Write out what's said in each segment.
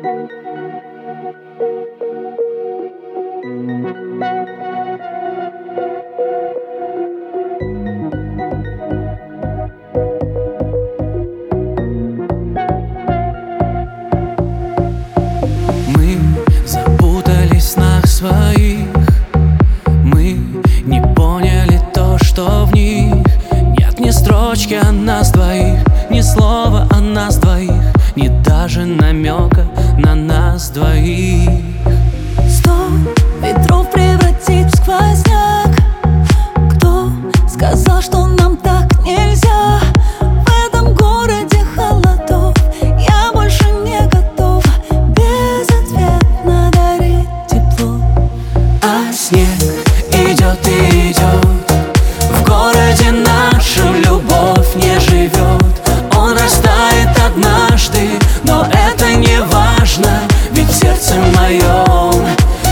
Мы запутались в снах своих, мы не поняли то, что в них нет ни строчки о нас двоих, ни слова о нас двоих, ни даже намека на нас двоих. 100 ветров превратит в сквозняк. Кто сказал, что нам так нельзя? В этом городе холодов я больше не готова безответно дарить тепло. А снег идет и идет, в городе нашем любовь не живет. Он растает однажды, но это не важно, ведь в сердце моем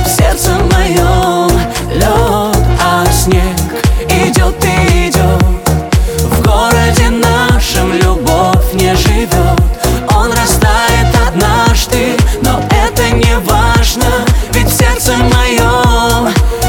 лед. А снег идет и идет, в городе нашем любовь не живет. Он растает однажды, но это не важно, ведь в сердце моем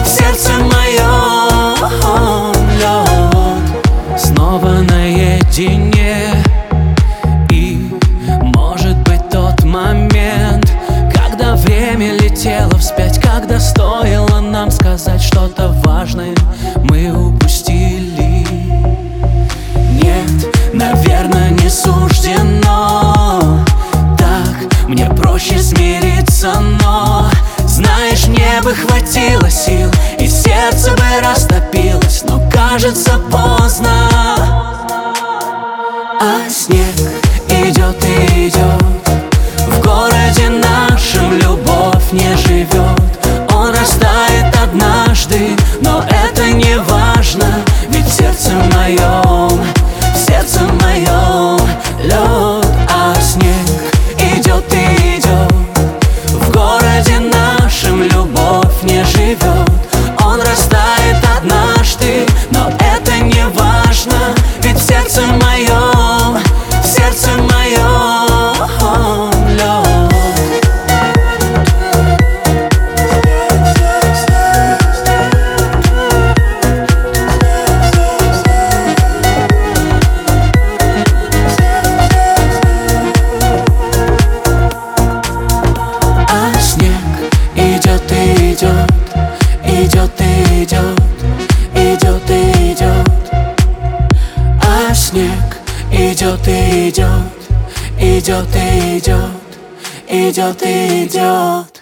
лед. Снова наедине, и может быть тот момент, когда время летело вспять, когда стоило нам сказать что-то важное, мы упустили. Нет, наверное, не суждено так, мне проще смириться, но знаешь, мне бы хватило сил, и сердце бы растопилось, но кажется поздно. А снег идет и идет, в городе нашем любовь не живет. Он растает однажды, но это не важно, ведь в сердце моем лед. А снег идет и идет, в городе нашем любовь не живет. Он растает однажды, но это не важно, ведь в сердце моем лед. А снег идет и идет, идет и идет, идет и идет. А снег идет и идет, идет и идет, идет и идет.